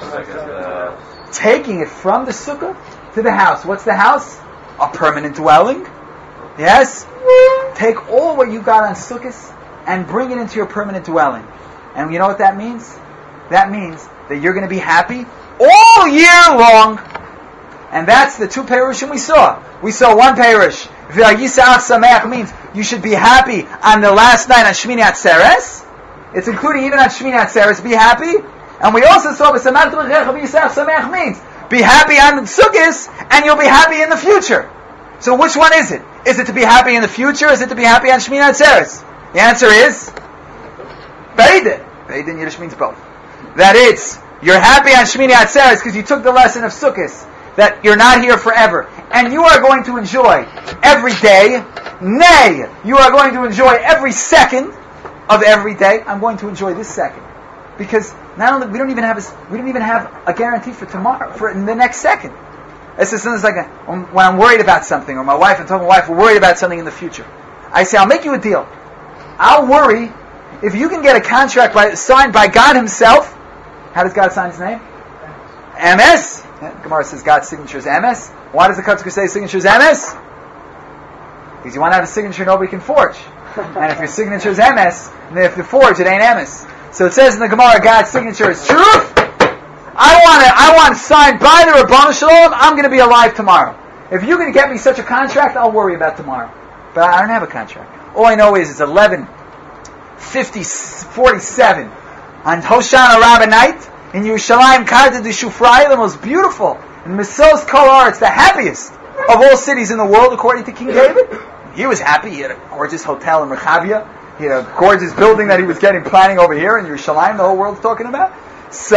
Taking it from the sukkah to the house. What's the house? A permanent dwelling. Yes? Take all what you got on sukkahs and bring it into your permanent dwelling. And you know what that means? That means that you're going to be happy all year long. And that's the two perushim we saw. We saw one perush. V'yisach sameach means you should be happy on the last night on Shmini Atzeres. It's including even on Shmini Atzeres, be happy. And we also saw v'samartu b'checha v'yisach sameach means be happy on Sukkos and you'll be happy in the future. So which one is it? Is it to be happy in the future? Is it to be happy on Shmini Atzeres? The answer is Beidin. Beidin Yiddish means both. That it's, you're happy on Shmini Atzeres because you took the lesson of Sukkos, that you're not here forever. And you are going to enjoy every day. Nay, you are going to enjoy every second of every day. I'm going to enjoy this second. Because not only, we don't even have a guarantee for tomorrow, for the next second. It's just like when I'm worried about something, or my wife, I'm talking to my wife, we're worried about something in the future. I say, I'll make you a deal. I'll worry if you can get a contract signed by God Himself. How does God sign His name? MS. Yeah, Gemara says God's signature is MS. Why does the Kotzker say signature is MS? Because you want to have a signature nobody can forge. And if your signature is MS, then if you forge, it ain't MS. So it says in the Gemara, God's signature is truth. I want signed by the Rabbanu Shalom. I'm going to be alive tomorrow. If you can get me such a contract, I'll worry about tomorrow. But I don't have a contract. All I know is it's 11:47 on Hoshana Rabbah night in Yerushalayim, Karta de Shufrai, the most beautiful, and Mesos Kol it's the happiest of all cities in the world, according to King David. He was happy. He had a gorgeous hotel in Rechavia. He had a gorgeous building that he was planning over here in Yerushalayim, the whole world's talking about. So,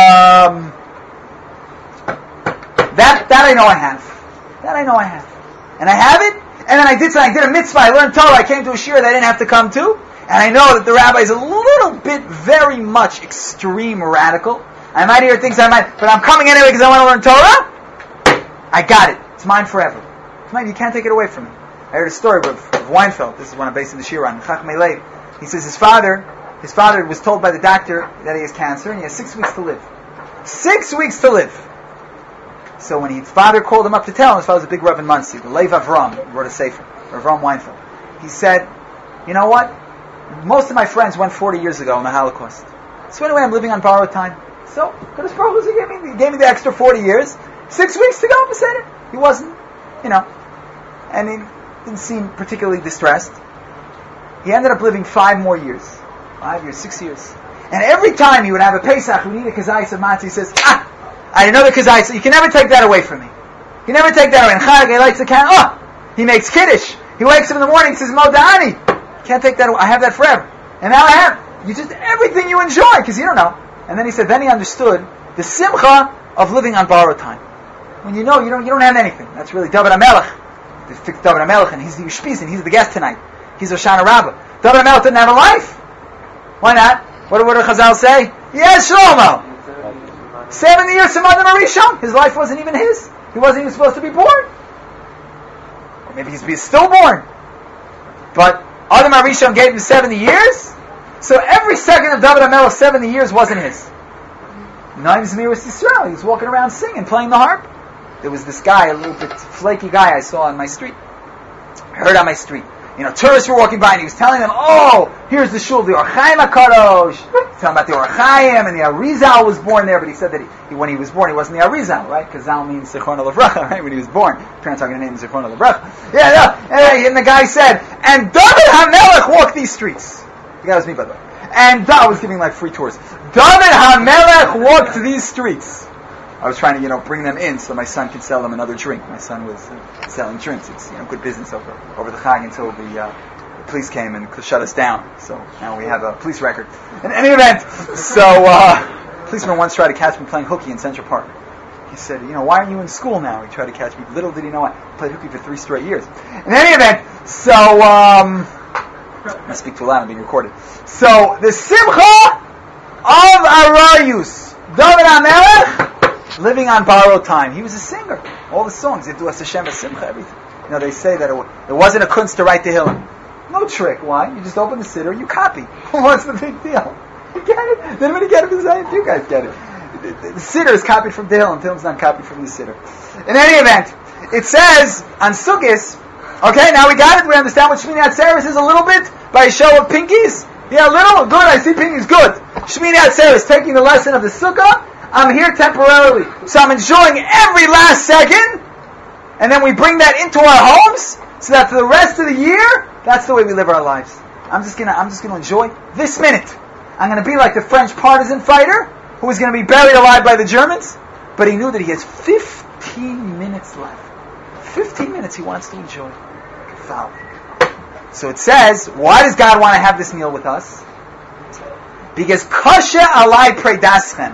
that I know I have. That I know I have. And I have it, and then I did a mitzvah, I learned Torah, I came to a shir that I didn't have to come to, and I know that the rabbi is a little bit, very much extreme radical. I might hear things but I'm coming anyway because I want to learn Torah. I got it. It's mine forever. You can't take it away from me. I heard a story of Weinfeld. This is one I'm basing the shir on. Chachmei Lev. He says his father was told by the doctor that he has cancer and he has 6 weeks to live. 6 weeks to live. So when his father called him up to tell him, his father was a big Rav in Muncie, the Lev Avram, he wrote a sefer, Avram Weinfeld. He said, you know what? Most of my friends went 40 years ago in the Holocaust. So anyway, I'm living on borrowed time. So, Kadosh Baruch Hu gave me the extra 40 years. 6 weeks to go, Beseder. He wasn't, and he didn't seem particularly distressed. He ended up living 5 more years. 5 years, 6 years. And every time he would have a Pesach, we need a kazayis of matzah, he says, I had another kazayis. You can never take that away from me. You can never take that away. And Chag, he lights the candle. He makes Kiddush. He wakes up in the morning and says, Moda'ani. Can't take that away. I have that forever. And now I have. You just, everything you enjoy, because you don't know. And then he said, then he understood the simcha of living on borrowed time. When you know you don't have anything. That's really David HaMelech. They fixed David HaMelech, and he's the Ushpizin, he's the guest tonight. He's Hoshana Rabbah. David HaMelech didn't have a life. Why not? What did Chazal say? Yes, Shlomo. 70 years from Adam Arishon. His life wasn't even his. He wasn't even supposed to be born. Or maybe he's stillborn. But Adam Arishon gave him 70 years. So every second of David HaMelech, 70 years wasn't his. Naim Zmiris Yisrael. He was walking around singing, playing the harp. There was this guy, a little bit flaky guy I saw on my street. I heard on my street. Tourists were walking by and he was telling them, here's the shul, the Or Chaim HaKadosh. Talking about the Or Chaim, and the Arizal was born there, but he said that when he was born, he wasn't the Arizal, right? Because Zal means Zichrono Livracha, right? When he was born. Parents aren't going to name him Zichrono Livracha. And the guy said, and David HaMelech walked these streets. The guy was me, by the way. And I was giving free tours. David HaMelech walked these streets. I was trying to, bring them in so my son could sell them another drink. My son was selling drinks. It's, good business over the Chag until the police came and shut us down. So now we have a police record. In any event, policeman once tried to catch me playing hooky in Central Park. He said, why aren't you in school now? He tried to catch me. Little did he know I played hooky for 3 straight years. In any event, I'm going to speak too loud, I'm being recorded. So, the Simcha of Arayus, David HaMelech, living on borrowed time. He was a singer. All the songs, they do a Hashem, a Simcha, everything. They say that it wasn't a kunst to write the Hillim. No trick. Why? You just open the siddur, you copy. What's the big deal? You get it? Did anybody get it? You guys get it. The siddur is copied from the Hillim. The Hillim's not copied from the siddur. In any event, it says on Sukkos, okay, now we got it. We understand what Shmini Atzeres is a little bit by a show of pinkies. Yeah, a little. Good. I see pinkies. Good. Shmini Atzeres, taking the lesson of the Sukkah. I'm here temporarily. So I'm enjoying every last second. And then we bring that into our homes so that for the rest of the year, that's the way we live our lives. I'm just gonna enjoy this minute. I'm gonna be like the French partisan fighter who was gonna be buried alive by the Germans, but he knew that he has 15 minutes left. 15 minutes he wants to enjoy. So it says, why does God want to have this meal with us? Because Kasha alai predaschem.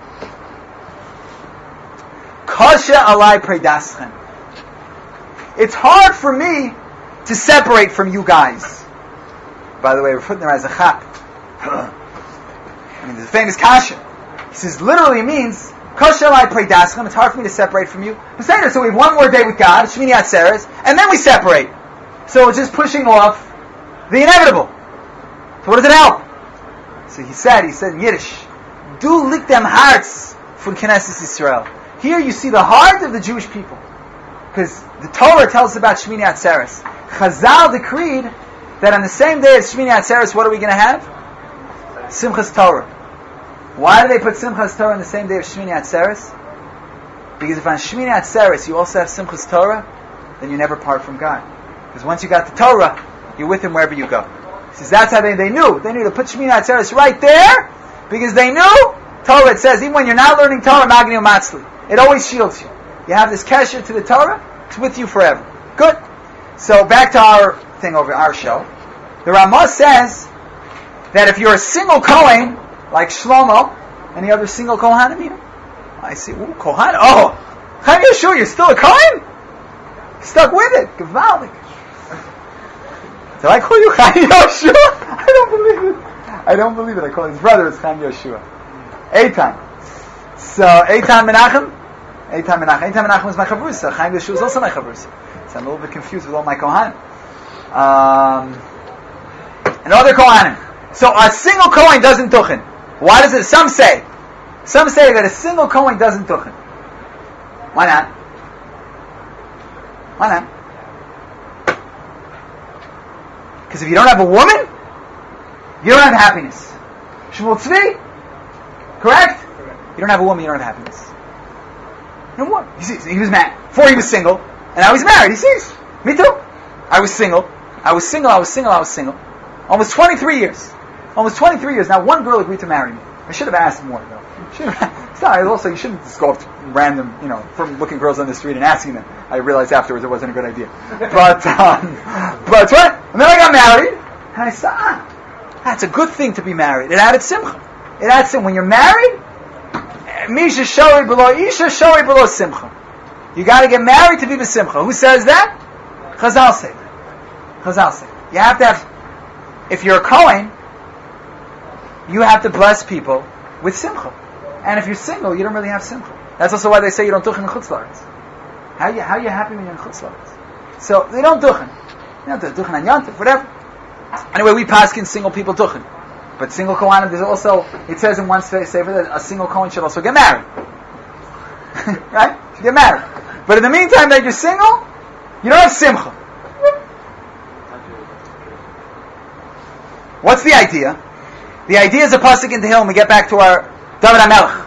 Kasha alai predaschem. It's hard for me to separate from you guys. By the way, we're putting there as a chap. There's a famous kasha. He says, literally means, Kasha alai predaschem. It's hard for me to separate from you. So we have one more day with God, Shmini Atzeres, and then we separate. So it's just pushing off the inevitable. So what does it help? So he said in Yiddish, Du liegt dem Herz von Knesset Yisrael. Here you see the heart of the Jewish people. Because the Torah tells us about Shmini Atzeres. Chazal decreed that on the same day as Shmini Atzeres, what are we going to have? Simchas Torah. Why do they put Simchas Torah on the same day of Shmini Atzeres? Because if on Shmini Atzeres you also have Simchas Torah, then you never part from God. Because once you got the Torah, you're with Him wherever you go. He says that's how they knew. They knew to put Shmini Atzeres right there, because they knew, Torah, it says, even when you're not learning Torah, Magni U'Matzli, it always shields you. You have this kesher to the Torah, it's with you forever. Good. So back to our thing over our show. The Ramah says that if you're a single Kohen, like Shlomo, any other single Kohanim here? I see, Kohan? Oh! Chaim Yeshua, you're still a Kohen? Stuck with it. Gewaldig. Did I call you Chaim Yoshua? I don't believe it. I call his brother is Chaim Yoshua. Eitan. So, Eitan Menachem is my chavrusa. Chaim Yoshua is also my chavrusa. So I'm a little bit confused with all my Kohanim. And other Kohanim. So a single Kohen doesn't tuchen. Why does it? Some say that a single Kohen doesn't tuchen. Why not? Why not? Because if you don't have a woman, you don't have happiness. Shmuel Tzvi, correct? You don't have a woman, you don't have happiness. You know what? You see, he was married. Before he was single, and now he's married. He sees. Me too. I was single. Almost 23 years. Now one girl agreed to marry me. I should have asked more, though. It's not, also, you shouldn't just go up to random, from looking girls on the street and asking them. I realized afterwards it wasn't a good idea. But what? And then I got married, and I said, that's a good thing to be married. It added simcha. When you're married, Misha shori below Isha shori below simcha. You got to get married to be the simcha. Who says that? Chazal say. You have to have. If you're a Kohen, you have to bless people with simcha. And if you're single, you don't really have simcha. That's also why they say you don't tuchen in chutz la'aretz. How are you happy when you're in chutz la'aretz? So they don't tuchen. You don't tuchen on Yontif, whatever. Anyway, we paskin single people tuchen. But single Kohanim, there's also, it says in one sefer that a single Kohen should also get married. Right? Should get married. But in the meantime that you're single, you don't have simcha. What's the idea? The idea is a pasuk in the hill, and we get back to our David HaMelech.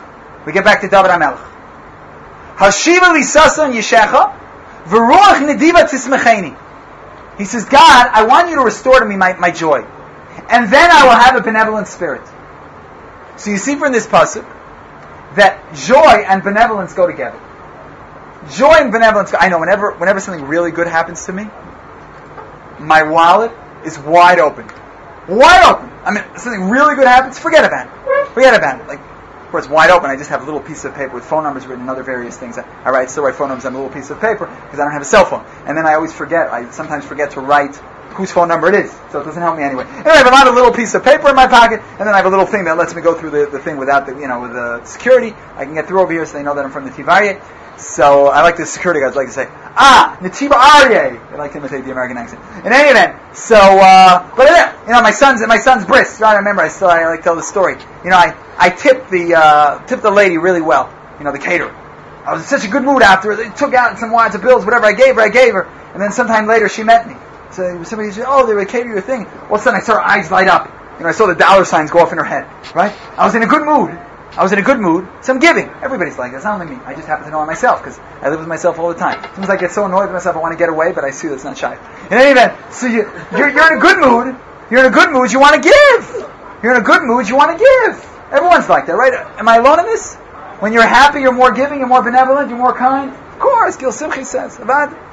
Hashiva lisasan yishecha, v'ruach nediva tismecheni. He says, God, I want you to restore to me my joy. And then I will have a benevolent spirit. So you see from this pasuk that joy and benevolence go together. Joy and benevolence I know whenever something really good happens to me, my wallet is wide open. I mean, something really good happens, forget about it. Like, of course, wide open. I just have a little piece of paper with phone numbers written and other various things. I still write phone numbers on a little piece of paper because I don't have a cell phone. And then I sometimes forget to write whose phone number it is, so it doesn't help me anyway. Anyway, I have a little piece of paper in my pocket, and then I have a little thing that lets me go through the thing without with the security. I can get through over here, so they know that I'm from the Tivarye. So I like the security guys like to say, Nativa Aryeh. They like to imitate the American accent. In any event, so my son's bris. I remember I like to tell the story. I tipped the lady really well. The caterer. I was in such a good mood after. They took out some wads of bills, whatever I gave her, and then sometime later she met me. So somebody said, they would cater your thing. All of a sudden I saw her eyes light up. I saw the dollar signs go off in her head. Right? I was in a good mood, so I'm giving. Everybody's like that. It's not only me. I just happen to know it myself, because I live with myself all the time. Sometimes I get so annoyed with myself I want to get away, but I see that's not shy. In any event, so you're in a good mood. You're in a good mood, you want to give. Everyone's like that, right? Am I alone in this? When you're happy, you're more giving, you're more benevolent, you're more kind? Of course, Gil Simchi says. About it.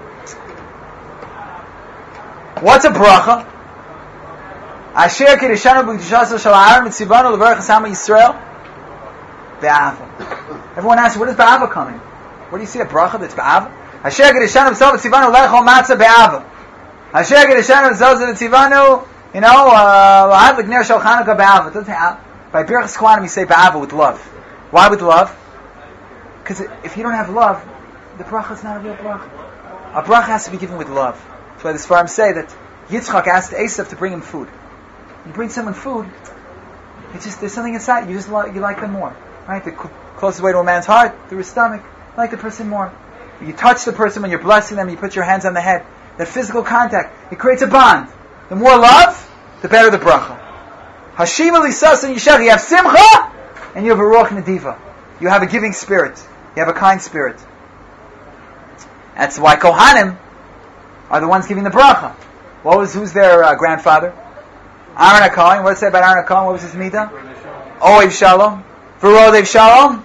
What's a bracha? Asher kirishanu b'kedushaso shel ha'aron mitzivanu levarach es Am Yisrael be'ava. Everyone asks, where does be'ava come in? Where do you see a bracha that's be'ava? Asher kirishanu b'tzivanu lechol matzah be'ava. Asher kirishanu b'tzivanu lahad l'gner shel Chanukah be'ava. By Birchas Kohanim you say be'ava with love. Why with love? Because if you don't have love, the bracha is not a real bracha. A bracha has to be given with love. That's why the Sfarim say that Yitzchak asked Esav to bring him food. You bring someone food, there's something inside you like them more, right? The closest way to a man's heart, through his stomach. You like the person more. You touch the person when you're blessing them. You put your hands on the head. That physical contact, it creates a bond. The more love, the better the bracha. Hashiva lisas and yishach. You have simcha, and you have a ruach nediva. You have a giving spirit. You have a kind spirit. That's why Kohanim are the ones giving the bracha. Who's their grandfather? Aaron HaKohen. What did it say about Aaron HaKohen? What was his midah? Ohev Shalom. V'rodev Shalom.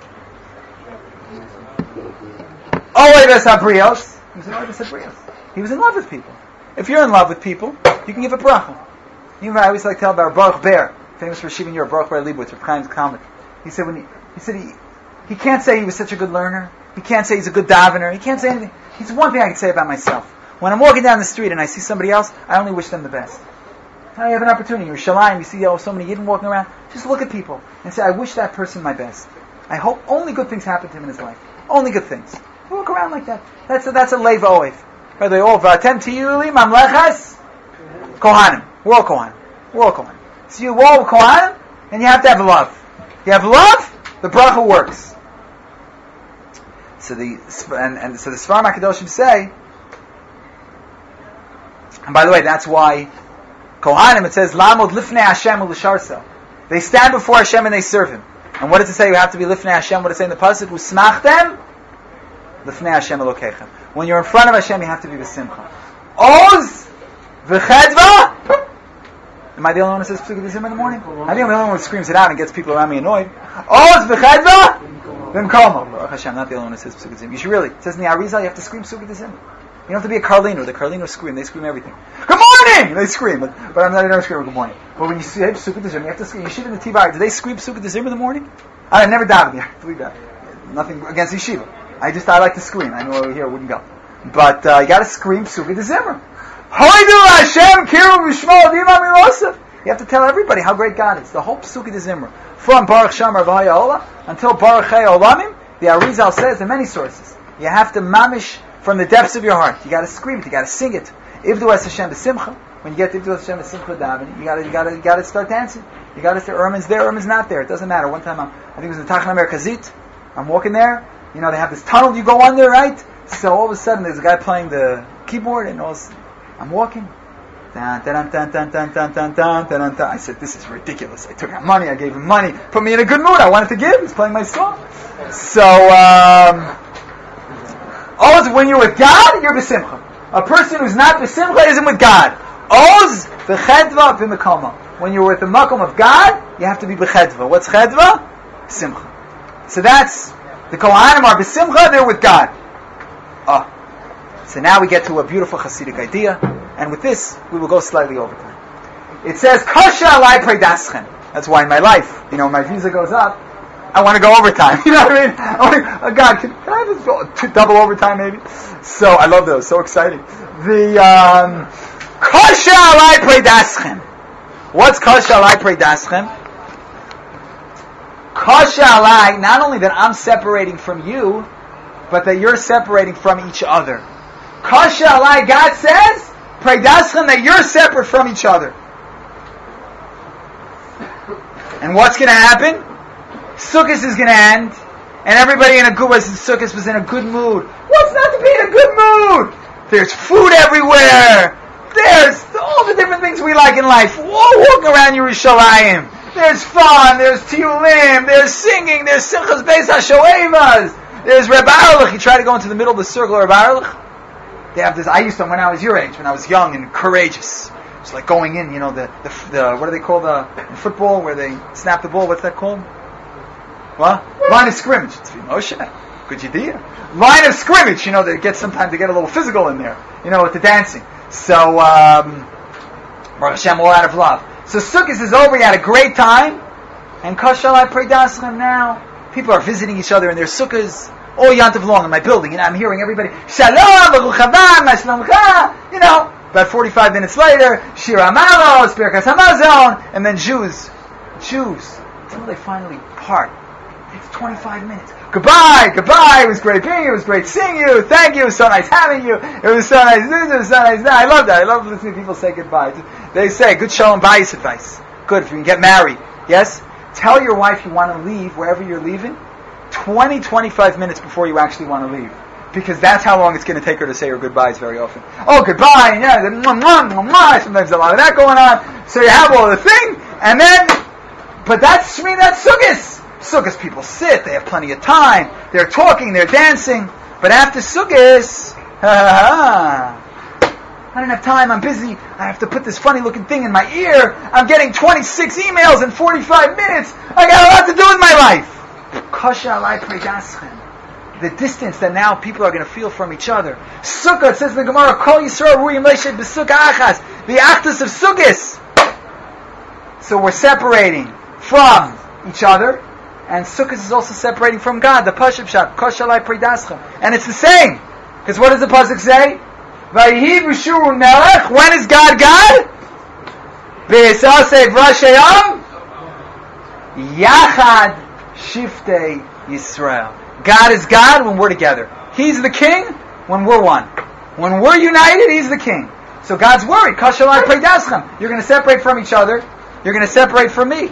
Ohev es habrios. He was in Ohev es habrios. He was in love with people. If you're in love with people, you can give a bracha. I always like to tell about Baruch Ber, famous for Shivan Yer, Baruch Ber Leibowitz, Reb Chaim's comment. He said he can't say he was such a good learner. He can't say he's a good davener. He can't say anything. He's one thing I can say about myself. When I'm walking down the street and I see somebody else, I only wish them the best. Now you have an opportunity. You're Shalayim, you see so many Yidden walking around. Just look at people and say, I wish that person my best. I hope only good things happen to him in his life. Only good things. Walk around like that. That's a leiv oev. By the way, all v'atem tiyuli mamlechas kohanim. We're all kohanim. We're all kohanim. So you all kohanim, and you have to have love. You have love, the bracha works. So the Sfarim HaKadoshim say, and by the way, that's why Kohanim, it says, Lamod lifnei Hashem u'lisharsel. They stand before Hashem and they serve Him. And what does it say? You have to be lifnei Hashem. What does it say in the pasuk? Usmachtem lifnei Hashem Elokeichem. When you're in front of Hashem, you have to be b'simcha. Oz v'chedva. Am I the only one who says Pesukei D'Zimra in the morning? I think I'm the only one who screams it out and gets people around me annoyed. Oz v'chedva v'mkomo. Baruch Hashem, not the only one who says Pesukei D'Zimra. You should really. It says in the Arizal, you have to scream Pesukei D'Zimra. You don't have to be a Carlino. The Carlinos scream. They scream everything. Good morning! They scream. But I'm not even screaming good morning. But when you say Pesukei D'Zimra, you have to scream. You should in the Tivar. Do they scream Pesukei D'Zimra in the morning? I've never davened here. Believe that. Nothing against yeshiva. I like to scream. I know over here wouldn't go. But you got to scream Pesukei D'Zimra. Hoidu Hashem kiru v'shmo d'imam milosef. You have to tell everybody how great God is. The whole Pesukei D'Zimra. From Baruch Shamar v'haya ola until Baruch Chei Olamim, the Arizal says in many sources, you have to mamish from the depths of your heart. You got to scream it. You got to sing it. Ivdu es Hashem b'simcha. When you get to Ivdu es Hashem b'simcha davening, you got to start dancing. You got to say Ermin's there, Ermin's not there. It doesn't matter. One time I think it was in the Tachna Merkazit. I'm walking there. You know, they have this tunnel you go under, right? So all of a sudden there's a guy playing the keyboard, and I'm walking. Dun, dun, dun, dun, dun, dun, dun, dun, dun, dun. I said, this is ridiculous. I took out money. I gave him money. Put me in a good mood. I wanted to give. He's playing my song. So, Oz, when you're with God, you're b'simcha. A person who's not b'simcha isn't with God. Oz, v'chedva v'mekoma. When you're with the makom of God, you have to be b'chedva. What's chedva? Simcha. So that's, the Kohanim are b'simcha, they're with God. So now we get to a beautiful Hasidic idea, and with this, we will go slightly over time. It says, Kasha alai predaschen. That's why in my life, my visa goes up, I want to go overtime. You know what I mean? Oh God, can I just go double overtime maybe? So, I love those, so exciting. The, Kasha alai predaschen. What's Kasha alai predaschen? Kasha alai, not only that I'm separating from you, but that you're separating from each other. Kasha alai, God says, predaschen, that you're separate from each other. And what's going to happen? Sukkot is going to end, and everybody in a good Sukkot was in a good mood. What's not to be in a good mood? There's food everywhere. There's all the different things we like in life. Walk around Yerushalayim. There's fun. There's tiyulim. There's singing. There's simchas beis hashoevas. There's Reb Arlich. You try to go into the middle of the circle of Reb Arlich. They have this. I used to when I was your age, when I was young and courageous. It's like going in, the what do they call the football where they snap the ball? What's that called? What? Line of scrimmage. It's Moshe. Good idea. Line of scrimmage. They get sometimes they get a little physical in there. With the dancing. So, Baruch Hashem, all out of love. So Sukkot is over. You had a great time, and Kasha alai predaschen now. People are visiting each other in their sukkahs all Yantav long in my building. I'm hearing everybody, Shalom, Baruch haba, ma shlomcha. About 45 minutes later, Shir Amalos, Birkas Hamazon, and then Jews, until they finally part. It takes 25 minutes. Goodbye. It was great being you. It was great seeing you. Thank you. It was so nice having you. It was so nice. It was so nice. I love that. I love listening to people say goodbye. They say good shalom bayis advice. Good if you can get married. Yes. Tell your wife you want to leave wherever you're leaving 20-25 minutes before you actually want to leave, because that's how long it's going to take her to say her goodbyes very often. Oh, goodbye. And sometimes a lot of that going on. So you have all the thing, and then, but that's Sukkot. Sukkot people sit, they have plenty of time, they're talking, they're dancing, but after Sukkot, I don't have time, I'm busy, I have to put this funny looking thing in my ear, I'm getting 26 emails in 45 minutes, I got a lot to do with my life. Kasha alai predaschen. The distance that now people are going to feel from each other. Sukkot, says the Gemara, Kol Yisrael Ruim Leishet B'Sukkah Achas, the Achdus of Sukkot. So we're separating from each other, and Sukkot is also separating from God. The Pashup Pshat, Kasha alai predaschen. And it's the same. Because what does the Pasuk say? Vayihi b'shur melech. When is God God? V'yisaseh v'rashayam Yachad Shiftei Yisrael. God is God when we're together. He's the king when we're one. When we're united, He's the king. So God's worried. You're going to separate from each other. You're going to separate from me.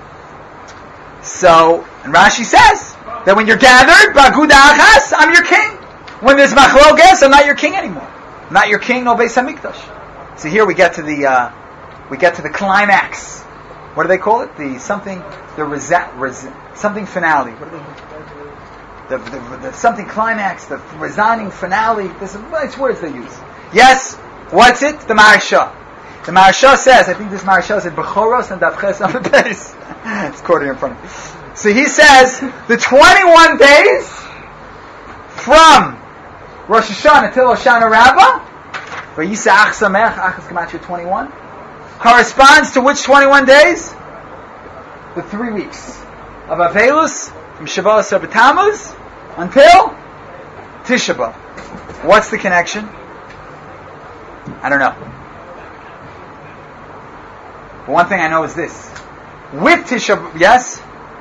So, and Rashi says that when you're gathered, I'm your king. When there's machloges, I'm not your king anymore. I'm not your king, no Beis Hamikdash. So here we get to the climax. What do they call it? Something finale. What do they? The something climax, the resigning finale. It's words they use. Yes, what's it? The Maharsha. The Maharsha says, I think this Maharsha said, Bechoros and Davches on the base. It's quoted in front of me. So he says, the 21 days from Rosh Hashanah till Hoshana Rabbah, Vayisa Ach Samech, Ach is Gematria 21, corresponds to which 21 days? The 3 weeks of Avelus, from Shavuos Shabbat Tammuz until Tisha B'Av. What's the connection? I don't know. But one thing I know is this. With Tisha B'Av, yes?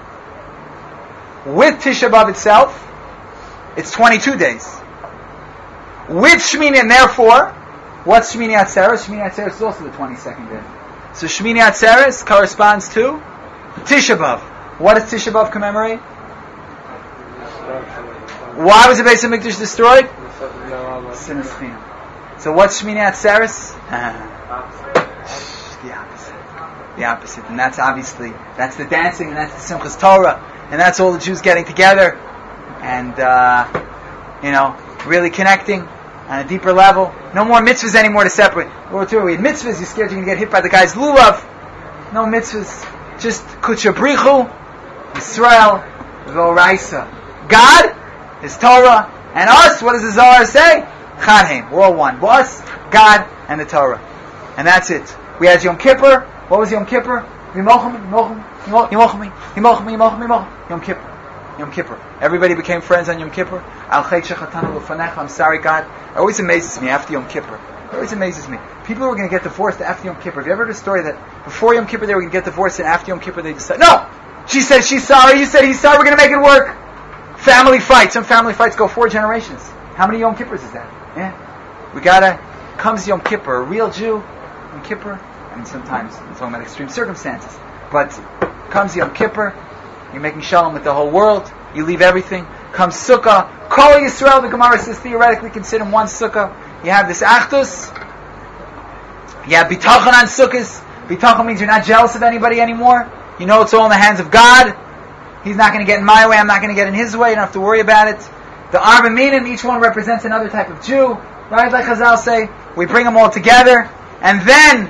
With Tisha B'Av itself, it's 22 days. With Shmini, and therefore, what's Shmini Atzeres? Shmini Atzeres is also the 22nd day. So Shmini Atzeres corresponds to Tisha B'Av. What does Tisha B'Av commemorate? Why was the Beis Hamikdash destroyed? Sinas Chinam. So what's Shmini Atzeres? The opposite. And that's the dancing, and that's the Simchas Torah, and that's all the Jews getting together, and, really connecting on a deeper level. No more mitzvahs anymore to separate. We had mitzvahs, you're scared you're going to get hit by the guy's lulav. No mitzvahs. Just Kutsha Brichu, Yisrael, V'oraisa. God, His Torah, and us, what does the Zohar say? Chadheim. We're all one. Us, God, and the Torah. And that's it. We had Yom Kippur. What was Yom Kippur? Yom Kippur. Yom Kippur. Everybody became friends on Yom Kippur. I'm sorry, God. It always amazes me after Yom Kippur. It always amazes me. People were going to get divorced after Yom Kippur. Have you ever heard a story that before Yom Kippur they were going to get divorced, and after Yom Kippur they decided, no! She said she's sorry, he said he's sorry, we're going to make it work. Family fights. Some family fights go 4 generations. How many Yom Kippurs is that? Yeah. Comes Yom Kippur, a real Jew, Yom Kippur, I mean sometimes it's talking about extreme circumstances, but comes Yom Kippur, you're making shalom with the whole world, you leave everything, comes Sukkah, Kol Yisrael, the Gemara says theoretically consider one Sukkah, you have this Achdus, you have Bitachon on Sukkahs. Bitachon means you're not jealous of anybody anymore, you know it's all in the hands of God, He's not going to get in my way, I'm not going to get in His way, you don't have to worry about it. The Arba Minim, each one represents another type of Jew, right, like Chazal say, we bring them all together, and then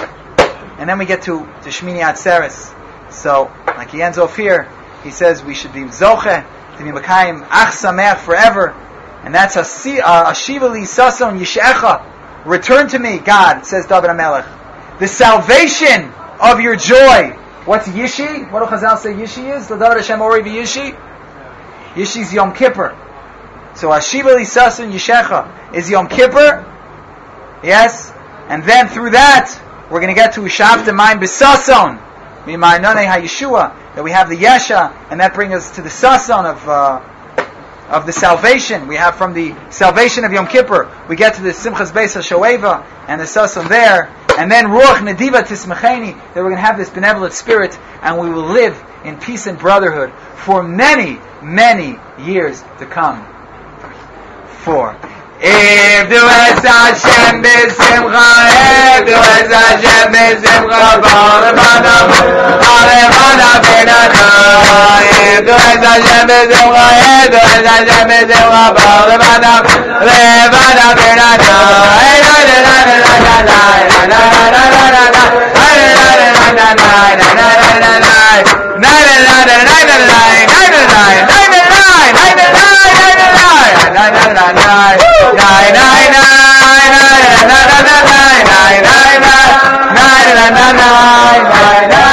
we get to Shmini Atzeres. So, like he ends off here, he says we should be Zoche, to be Mekayim, Ach Sameach forever, and that's Ashiva Li Sason Yishecha, return to me, God, says David HaMelech, the salvation of your joy. What's Yishi? What do Chazal say Yishi is? L'davar Hashem Ori v'Yishi? Yishi's Yom Kippur. So Ashiva Li Sason Yishecha is Yom Kippur, yes, and then through that, we're going to get to Ushavta Mayim B'Sason, Mimarnonei HaYeshua, that we have the Yesha, and that brings us to the Sason of the salvation. We have from the salvation of Yom Kippur, we get to the Simchas Beis HaShoeva, and the Sason there, and then Ruach Nediva Tismecheni, that we're going to have this benevolent spirit, and we will live in peace and brotherhood for many, many years to come. 4. If du es Hashem b'simcha, if du es Hashem b'simcha, b'alevana b'nana. If du es Hashem b'simcha, if du es Hashem b'simcha, b'alevana b'nana. Nine,